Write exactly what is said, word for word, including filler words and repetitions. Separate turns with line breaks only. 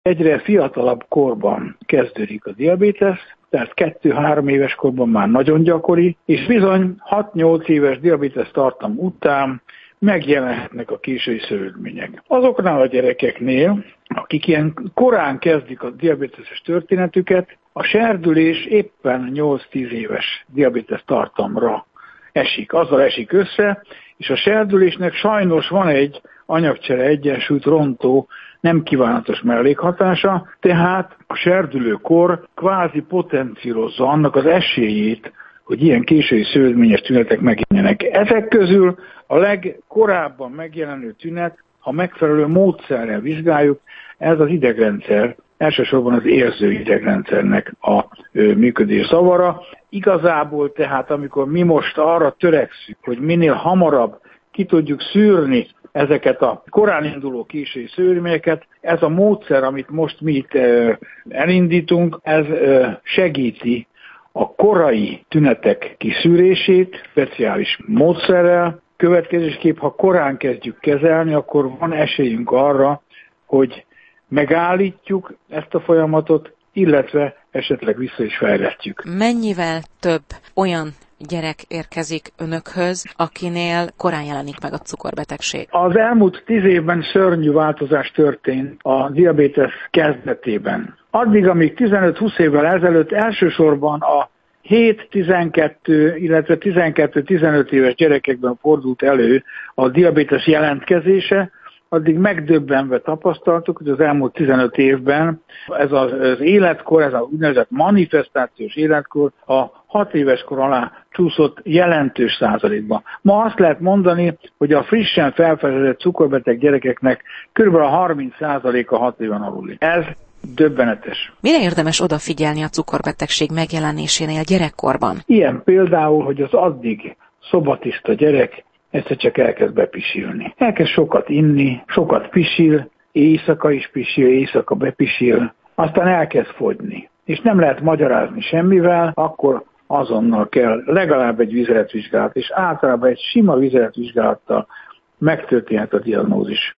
Egyre fiatalabb korban kezdődik a diabétesz, tehát kettő-három éves korban már nagyon gyakori, és bizony hat-nyolc éves diabétesz tartam után megjelenhetnek a késői szövődmények. Azoknál a gyerekeknél, akik ilyen korán kezdik a diabéteses történetüket, a serdülés éppen nyolc-tíz éves diabétesz tartamra esik, azzal esik össze, és a serdülésnek sajnos van egy anyagcsere egyensúlyt rontó, nem kívánatos mellékhatása, tehát a serdülőkor kvázi potenciálozza annak az esélyét, hogy ilyen késői szövődményes tünetek megjelenjenek. Ezek közül a legkorábban megjelenő tünet, ha megfelelő módszerrel vizsgáljuk, ez az idegrendszer, elsősorban az érző idegrendszernek a működés zavara. Igazából tehát, amikor mi most arra törekszünk, hogy minél hamarabb ki tudjuk szűrni ezeket a korán induló késői szövődményeket, ez a módszer, amit most mi itt elindítunk, ez segíti a korai tünetek kiszűrését speciális módszerrel. Következésképp, ha korán kezdjük kezelni, akkor van esélyünk arra, hogy megállítjuk ezt a folyamatot, illetve esetleg vissza is fejlesztjük.
Mennyivel több olyan gyerek érkezik önökhöz, akinél korán jelenik meg a cukorbetegség?
Az elmúlt tíz évben szörnyű változás történt a diabétesz kezdetében. Addig, amíg tizenöt-húsz évvel ezelőtt elsősorban a hét-tizenkettő, illetve tizenkettő-tizenöt éves gyerekekben fordult elő a diabétesz jelentkezése, addig megdöbbenve tapasztaltuk, hogy az elmúlt tizenöt évben ez az, az életkor, ez az úgynevezett manifestációs életkor a hat éves kor alá csúszott jelentős százalékban. Ma azt lehet mondani, hogy a frissen felfedezett cukorbeteg gyerekeknek kb. A harminc százaléka hat éven aluli. Ez döbbenetes.
Mire érdemes odafigyelni a cukorbetegség megjelenésénél gyerekkorban?
Ilyen például, hogy az addig szobatiszta gyerek egyszer csak elkezd bepisilni. Elkezd sokat inni, sokat pisil, éjszaka is pisil, éjszaka bepisil, aztán elkezd fogyni. És nem lehet magyarázni semmivel, akkor azonnal kell legalább egy vizeletvizsgálat, és általában egy sima vizeletvizsgálattal megtörténhet a diagnózis.